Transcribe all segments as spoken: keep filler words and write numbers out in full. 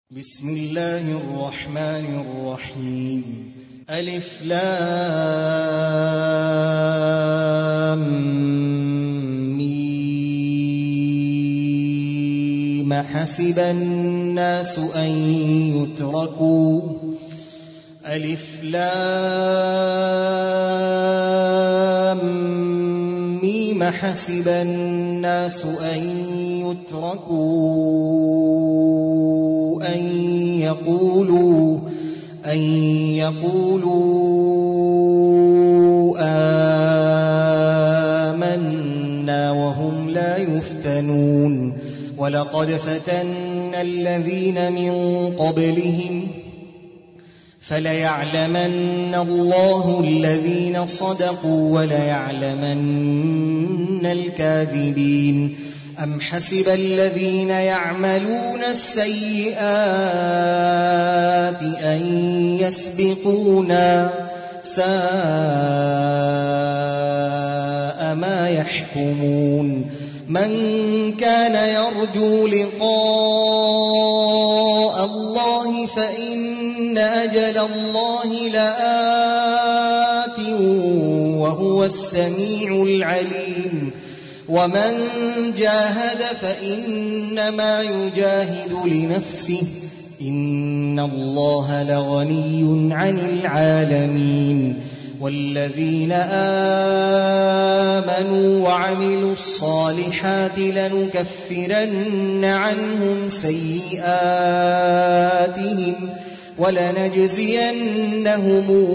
بسم الله الرحمن الرحيم ألف لام ميم حسب الناس أن يتركوا ألف لام ميم حسب الناس أن يتركوا أن يقولوا أن يقولوا آمنا وهم لا يفتنون ولقد فتنا الذين من قبلهم فليعلمن الله الذين صدقوا وليعلمن الكاذبين أم حسب الذين يعملون السيئات أن يسبقونا ساء ما يحكمون من كان يرجو لقاء الله فإن أجل الله لآت وهو السميع العليم ومن جاهد فإنما يجاهد لنفسه إن الله لغني عن العالمين والذين آمنوا وعملوا الصالحات لنكفرن عنهم سيئاتهم ولنجزينهم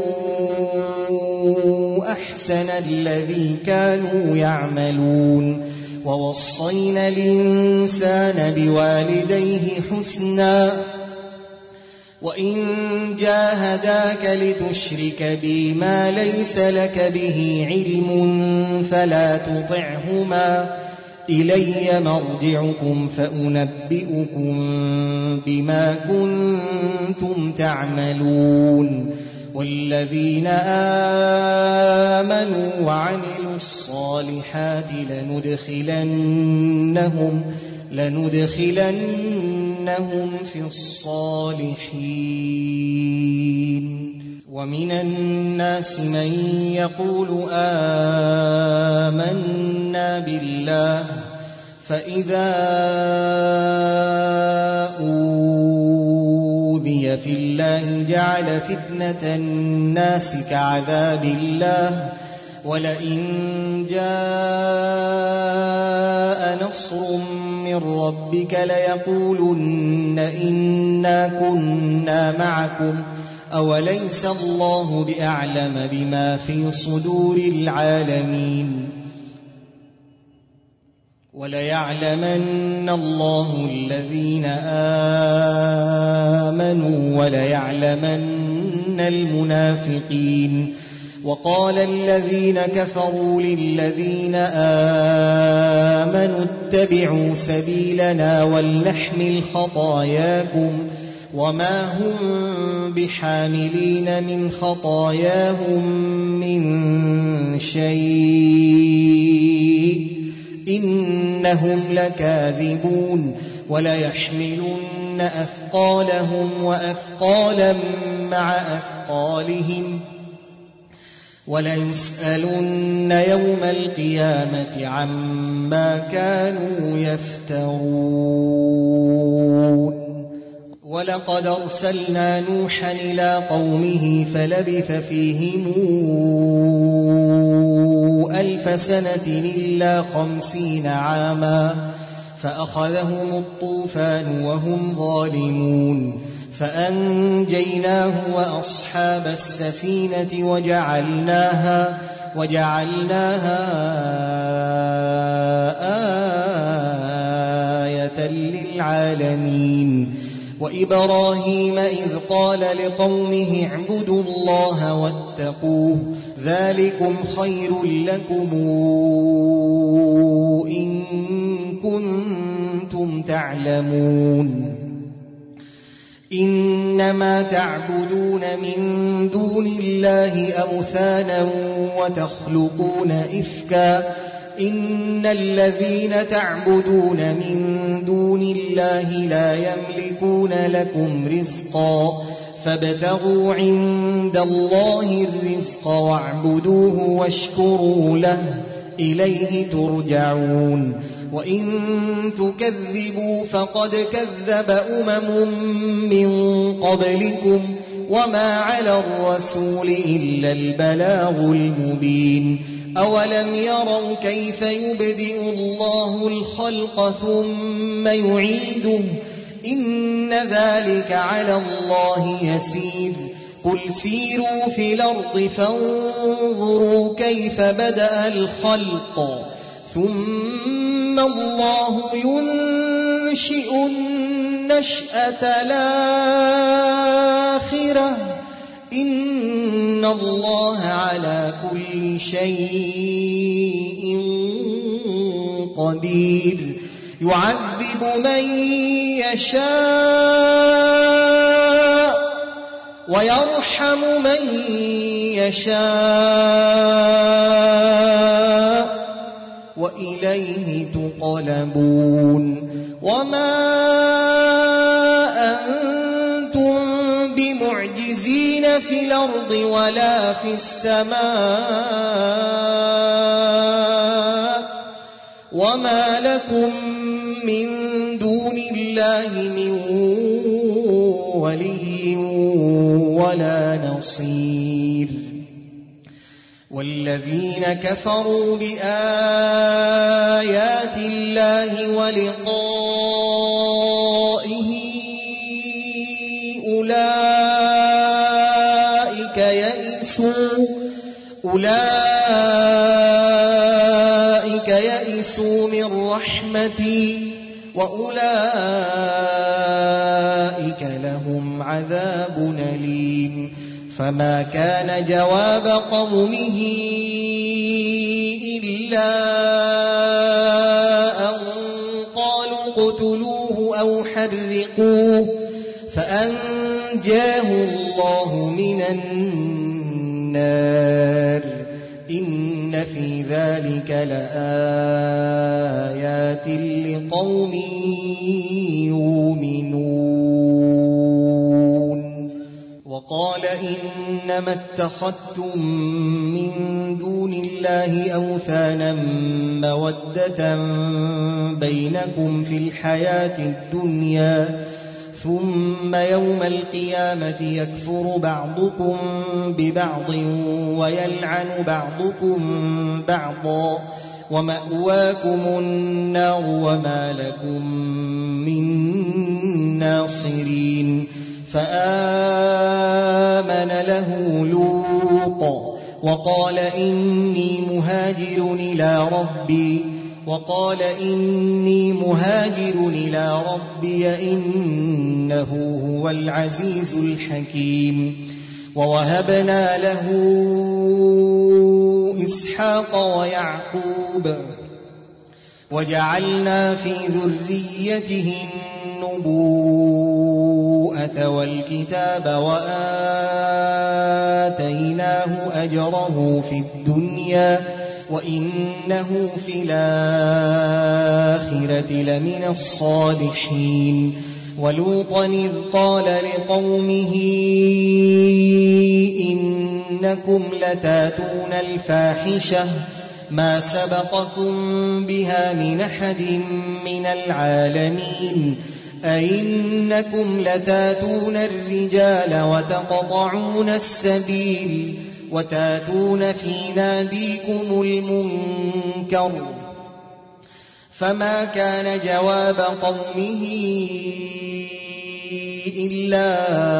أحسن الذي كانوا يعملون ووصينا الإنسان بوالديه حسنا وإن جاهداك لتشرك بي ما ليس لك به علم فلا تطعهما إلي مرجعكم فأنبئكم بما كنتم تعملون والذين آمنوا وعملوا الصالحات لندخلنهم لندخلنهم في الصالحين ومن الناس من يقول آمنا بالله فإذا أوذي في الله جعل فتنة الناس كعذاب الله ولئن جاء نصر من ربك ليقولن إنا كنا معكم أوليس الله بأعلم بما في صدور العالمين وليعلمن الله الذين آمنوا وليعلمن المنافقين وقال الذين كفروا للذين آمنوا اتبعوا سبيلنا ولنحمل خطاياكم وما هم بحاملين من خطاياهم من شيء إنهم لكاذبون وليحملن أثقالهم وأثقالا مع أثقالهم وليسألن يوم القيامة عما كانوا يفترون ولقد أرسلنا نوحا إلى قومه فلبث فيهم ألف سنة إلا خمسين عاما فأخذهم الطوفان وهم ظالمون فأنجيناه وأصحاب السفينة وجعلناها وجعلناها آية للعالمين وإبراهيم إذ قال لقومه اعبدوا الله واتقوه ذلكم خير لكم إن كنتم تعلمون إنما تعبدون من دون الله أوثانا وتخلقون إفكا إن الذين تعبدون من دون الله لا يملكون لكم رزقا فابتغوا عند الله الرزق واعبدوه واشكروا له إليه ترجعون وإن تكذبوا فقد كذب أمم من قبلكم وما على الرسول إلا البلاغ المبين أولم يروا كيف يبدئ الله الخلق ثم يعيده إن ذلك على الله يسير قل سيروا في الأرض فانظروا كيف بدأ الخلق ثم الله ينشئ النشأة الآخرة إن الله على كل شيء قدير يعذب من يشاء ويرحم من يشاء وإليه تقلبون وما أنتم بمعجزين في الأرض ولا في السماء وما لكم من دون الله من ولي ولا نصير والذين كفروا بآيات الله ولقائه أولئك يئسوا أولئك يئسوا من رحمتي وأولئك لهم عذاب أليم فما كان جواب قومه إلا أن قالوا اقتلوه أو حرقوه فأنجاه الله من النار إن في ذلك لآيات لقوم يؤمنون وقال إنما اتخذتم من دون الله أوثانا مودة بينكم في الحياة الدنيا ثم يوم القيامة يكفر بعضكم ببعض ويلعن بعضكم بعضا ومأواكم النار وما لكم من ناصرين فآمن له لوط وقال إني مهاجر إلى ربي وقال إني مهاجر إلى ربي إنه هو العزيز الحكيم ووهبنا له إسحاق ويعقوب وجعلنا في ذريته النبوءة والكتاب وآتيناه أجره في الدنيا وإنه في الآخرة لمن الصالحين ولوطا إذ قال لقومه إنكم لتاتون الفاحشة ما سبقكم بها من أحد من العالمين أئنكم لتاتون الرجال وتقطعون السبيل وتاتون في ناديكم المنكر فما كان جواب قومه إلا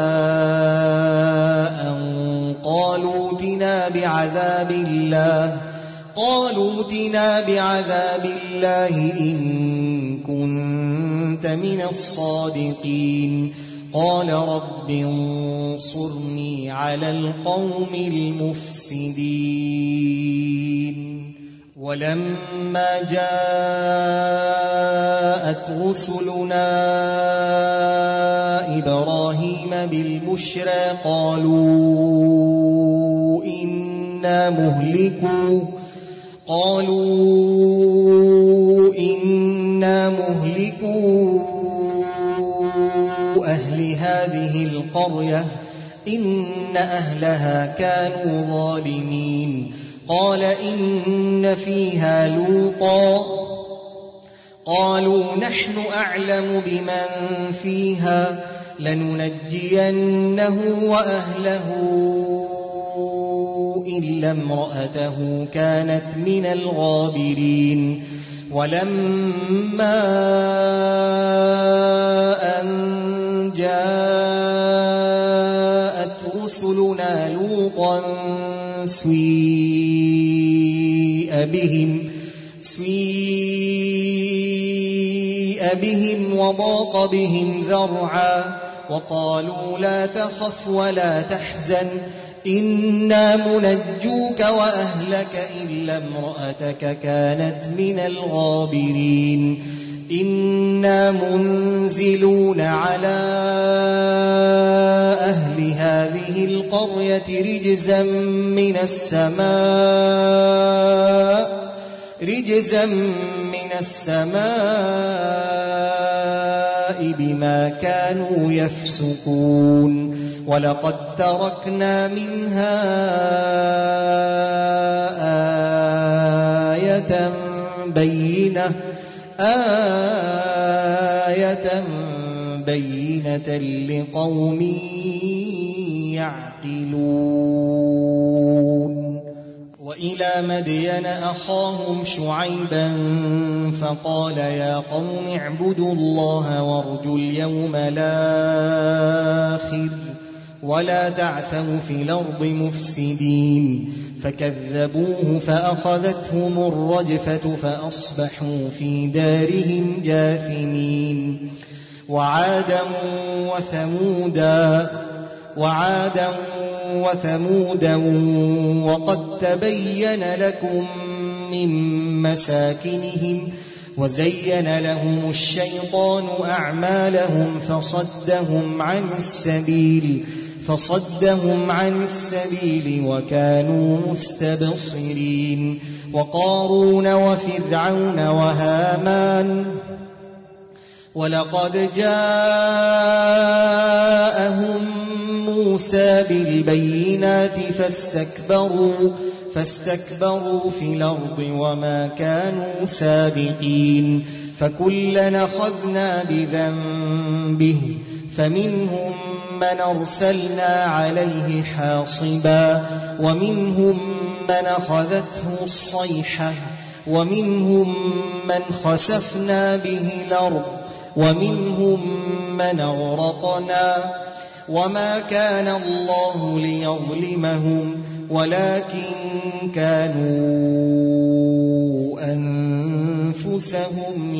أن قالوا ائتنا بعذاب الله قالوا ائتنا بعذاب الله إن كنت من الصادقين قال رب انصرني على القوم المفسدين ولما جاءت رسلنا إبراهيم بالبشرى قالوا إنا مهلكو قالوا مهلكو أهل هذه القرية إن أهلها كانوا ظالمين قال إن فيها لوطا قالوا نحن أعلم بمن فيها لننجينه وأهله إلا امرأته كانت من الغابرين ولما أن جاءت رسلنا لوطا سيء بهم سيء بهم وضاق بهم ذرعا وقالوا لا تخف ولا تحزن إنا منجوك وأهلك إلا امرأتك كانت من الغابرين إنا منزلون على أهل هذه القرية رجزا من السماء رجزا من السماء بما كانوا يفسقون ولقد تركنا منها آية بينة آية بينة لقوم يعقلون وإلى مدين أخاهم شعيبا فقال يا قوم اعبدوا الله وارجوا اليوم الآخر ولا تعثوا في الأرض مفسدين فكذبوه فأخذتهم الرجفة فأصبحوا في دارهم جاثمين وعادا وثمودا وعادا وثمودا وقد تبين لكم من مساكنهم وزين لهم الشيطان أعمالهم فصدهم عن السبيل فصدهم عن السبيل وكانوا مستبصرين وقارون وفرعون وهامان ولقد جاءهم موسى بالبينات فاستكبروا فاستكبروا في الأرض وما كانوا سابقين فكلا أخذنا بذنبه فمنهم من أرسلنا عليه حاصبا ومنهم من أخذته الصيحة ومنهم من خسفنا به الأرض ومنهم من أغرقنا وما كان الله ليظلمهم ولكن كانوا أنفسهم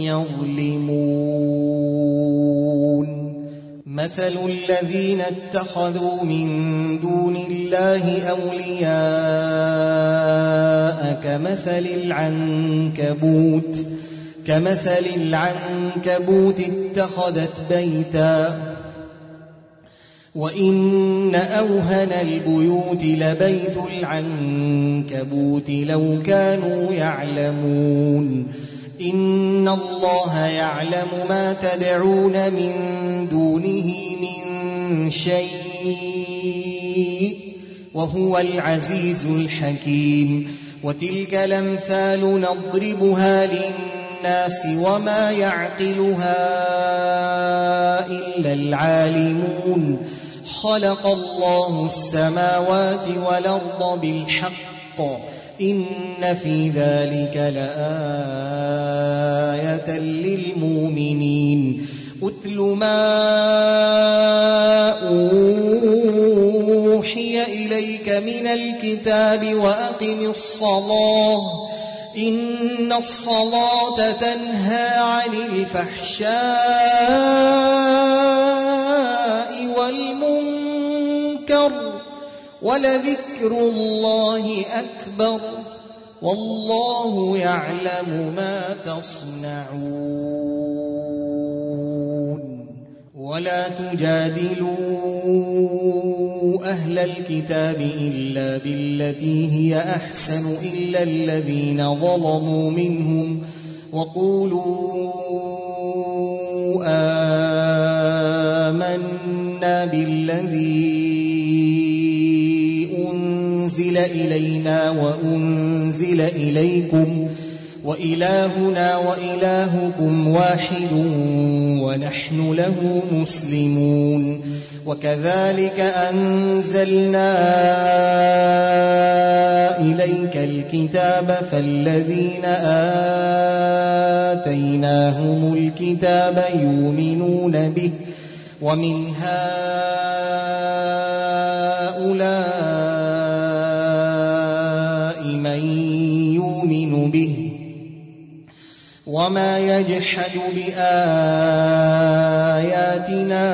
يظلمون مثل الذين اتخذوا من دون الله أولياء كمثل العنكبوت كمثل العنكبوت اتخذت بيتا وإن أوهن البيوت لبيت العنكبوت لو كانوا يعلمون إن الله يعلم ما تدعون من دونه من شيء وهو العزيز الحكيم وتلك الأمثال نضربها للناس وما يعقلها إلا العالمون خلق الله السماوات والأرض بالحق إن في ذلك لآية للمؤمنين أتل ما أوحي إليك من الكتاب وأقم الصلاة إن الصلاة تنهى عن الفحشاء والمنكر ولذكر الله أكبر والله يعلم ما تصنعون ولا تجادلوا أهل الكتاب إلا بالتي هي أحسن إلا الذين ظلموا منهم وقولوا آمنا بالذي أنزل إلينا وأنزل إليكم وإلهنا وإلهكم واحد ونحن له مسلمون وكذلك أنزلنا إليك الكتاب فالذين آتيناهم الكتاب يؤمنون به ومن هؤلاء من يؤمن به وما يجحد بآياتنا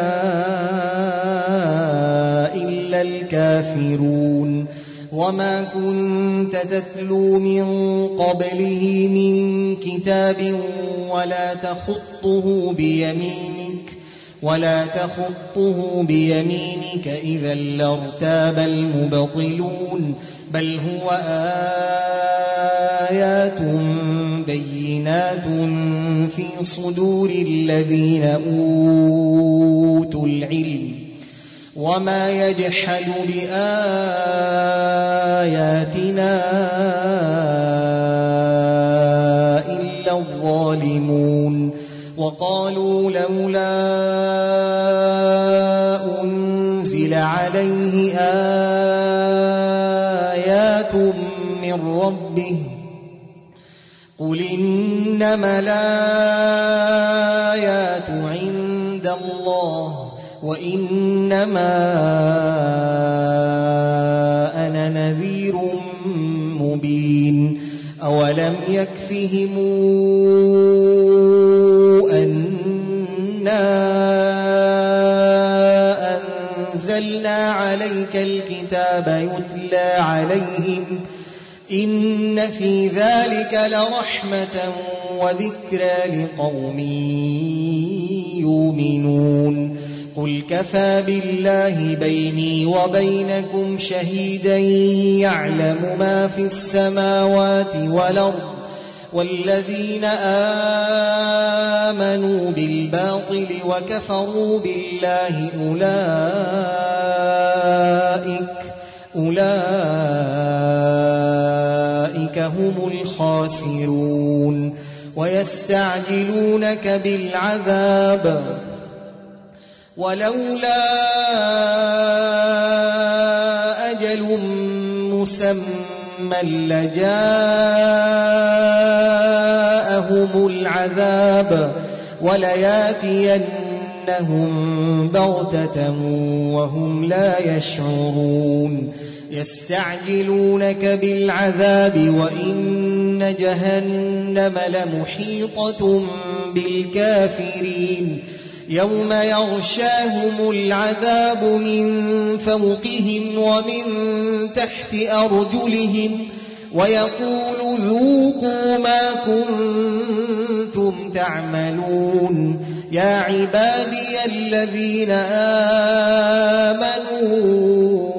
إلا الكافرون وما كنت تتلو من قبله من كتاب ولا تخطه بيمينك ولا تخطه بيمينك إذا لارتاب المبطلون بل هو آيات بينات في صدور الذين أوتوا العلم وما يجحد بآياتنا إلا الظالمون وقالوا لولا أنزل عليه آيات من ربه قل إنما الآيات عند الله وإنما أنا نذير مبين أولم يكفهم أنا أنزلنا عليك الكتاب يتلى عليهم إن في ذلك لرحمة وذكرى لقوم يؤمنون قل كفى بالله بيني وبينكم شهيدا يعلم ما في السماوات والأرض والذين آمنوا بالباطل وكفروا بالله أولئك أولئك هم الخاسرون ويستعجلونك بالعذاب ولولا أجل مسمى لجاءهم العذاب ولياتينهم بغتة وهم لا يشعرون يستعجلونك بالعذاب وإن جهنم لمحيطة بالكافرين يوم يغشاهم العذاب من فوقهم ومن تحت أرجلهم ويقول ذوقوا ما كنتم تعملون يا عبادي الذين آمنوا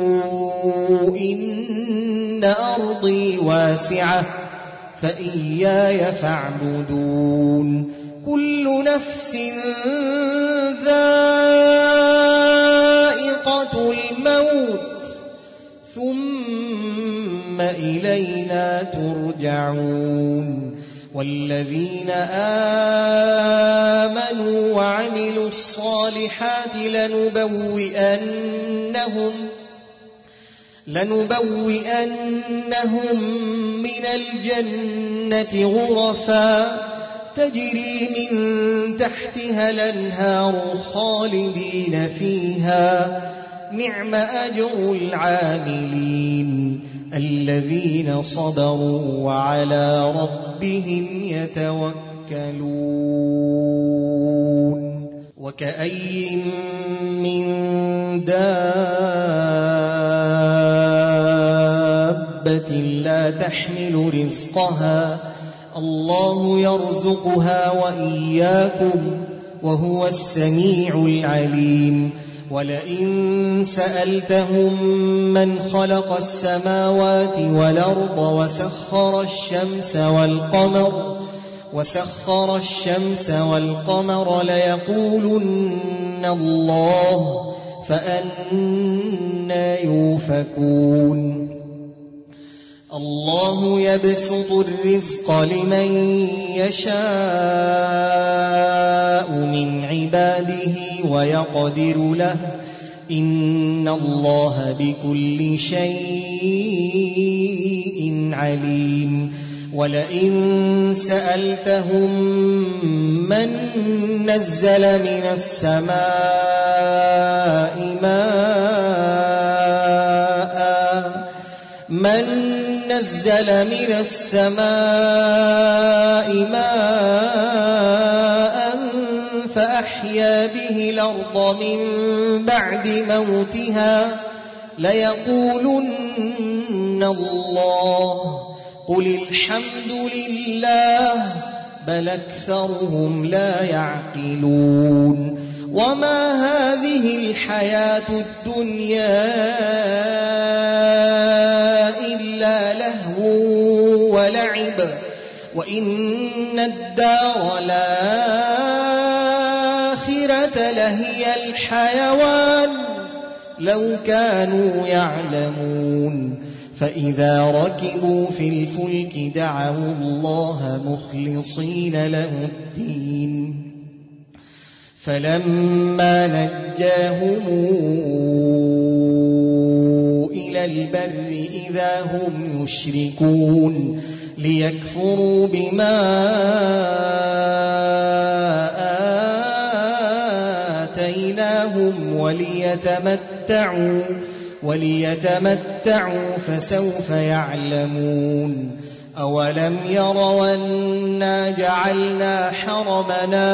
إن أرضي واسعة فإياي فاعبدون كل نفس ذائقة الموت ثم إلينا ترجعون والذين آمنوا وعملوا الصالحات لنبوئنهم لنبوئنهم من الجنة غرفا تجري من تحتها الأنهار خالدين فيها نعم أجر العاملين الذين صبروا وعلى ربهم يتوكلون وكأي من دابة لا تحمل رزقها الله يرزقها وإياكم وهو السميع العليم ولئن سألتهم من خلق السماوات والأرض وسخر الشمس والقمر وسخر الشمس والقمر ليقولن الله فأنى يؤفكون الله يبسط الرزق لمن يشاء من عباده ويقدر له إن الله بكل شيء عليم ولئن سألتهم من نزل من السماء ماء من نزل من السماء ماء فأحيا به الأرض من بعد موتها ليقولن الله قل الحمد لله بل أكثرهم لا يعقلون وما هذه الحياة الدنيا إلا لهو ولعب وإن الدار الآخرة لهي الحيوان لو كانوا يعلمون فإذا ركبوا في الفلك دعوا الله مخلصين له الدين فلما نجاهم إلى البر إذا هم يشركون ليكفروا بما آتيناهم وليتمتعوا وليتمتعوا فسوف يعلمون أولم يروا أنا جعلنا حرمنا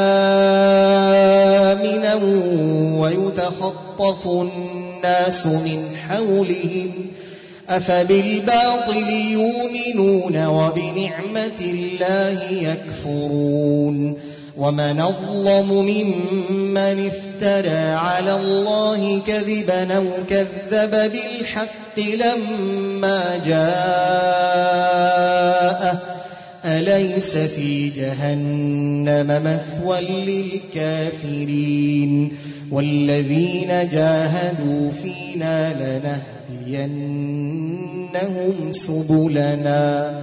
آمنا ويتخطف الناس من حولهم أفبالباطل يؤمنون وبنعمة الله يكفرون ومن أظلم ممن افترى على الله كذبا أو كذب بالحق لما جاءه أليس في جهنم مثوى للكافرين والذين جاهدوا فينا لنهدينهم سبلنا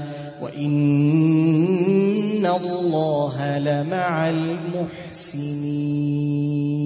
وإن الله لمع المحسنين.